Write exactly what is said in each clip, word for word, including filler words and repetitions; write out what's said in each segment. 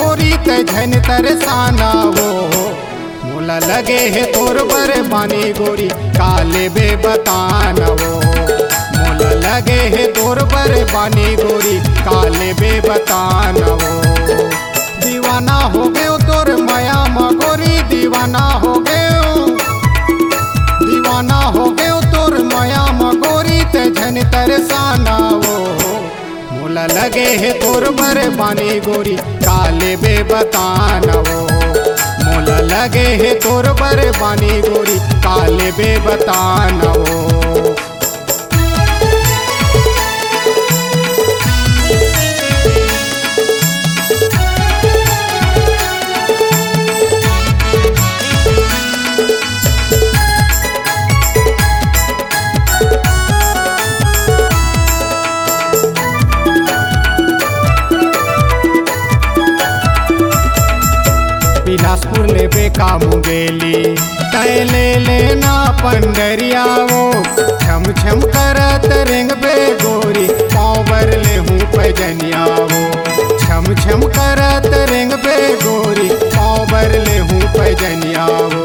मगोरी ते झन तरसाना वो। मोला लगे है तोर बर बानी गोरी काले बे बताना वो। मोला लगे है तोर बर बानी गोरी काले बे बताना वो। दीवाना हो गयो तोर माया मगोरी दीवाना हो गयो। दीवाना हो गयो तोर माया मगोरी ते झन तरसाना वो। मोला लगे है तोर बर बानी गोरी काले बे बताना वो। मोला लगे है तोर बर बानी गोरी काले बे बताना वो। बिलासपुर ले बेका मुंगेली तय ले लेना पंडरिया वो। छम छम करत रेंग बे गोरी पाँव बर ले हूँ पैजनिया वो। छम छम करत रेंग बे गोरी पाँव बर ले हूँ पैजनिया वो।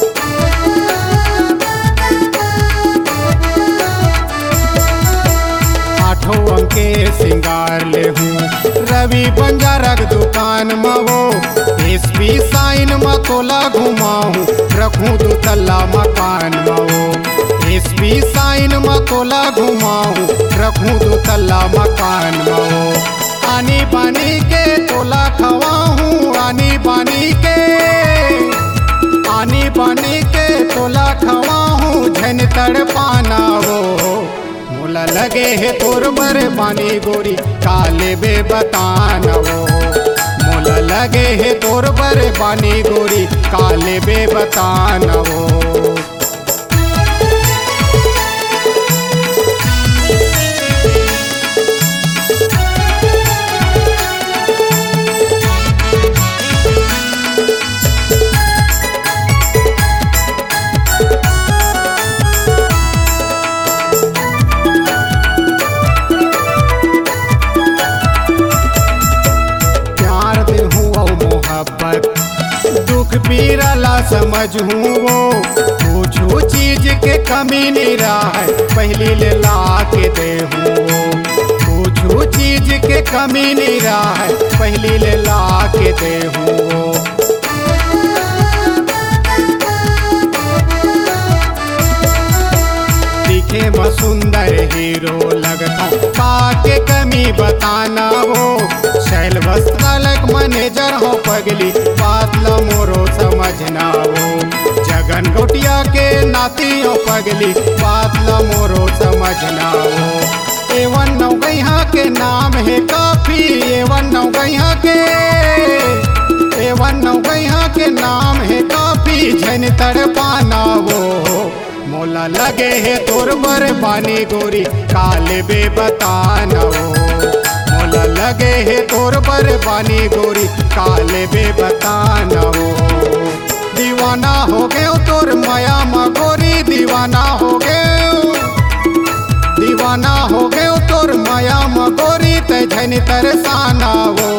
आठों अंके सिंगार ले हूँ रवि बंजारक दुकान में वो। एस पी साइन में तोला घुमाऊं रखूं दो तल्ला मकान में वो। एस पी साइन में तोला घुमाऊं रखूं दो तल्ला मकान में वो। आनी बानी के तोला खवाऊं आनी बानी के। आनी बानी के तोला खवाऊं झन तड़पाना वो। मोला लगे है तोर बर बानी गोरी काले बे बताना वो। मोला लगे है तोर बर बानी गोरी काले बे बताना वो। दुख पीरला समझ हूँ वो। कुछ चीज के कमी नहीं रहा है पहली ले ला के दे हूँ। कुछ चीज के कमी नहीं रहा है पहली ले ला के दे हूँ। दिखे में सुंदर हीरो लगता काके कमी बताना वो। शैल वस्त्रालक मैनेजर हो पगली बात लो मोरो समझना वो। जगन गोटिया के नाती हो पगली बात लो मोरो समझना वो। एवन नौगैया के नाम है काफी एवन नौगैया के। एवन नौगैया के नाम है काफी झन तड़पाना वो। मोला लगे है तोर बर बानी गोरी काले बे बताना वो। मोला लगे है तोर बर बानी गोरी काले बे बताना वो। दीवाना हो गयो तोर माया मगोरी दीवाना हो गयो। दीवाना हो गयो तोर माया मगोरी ते झन तरसाना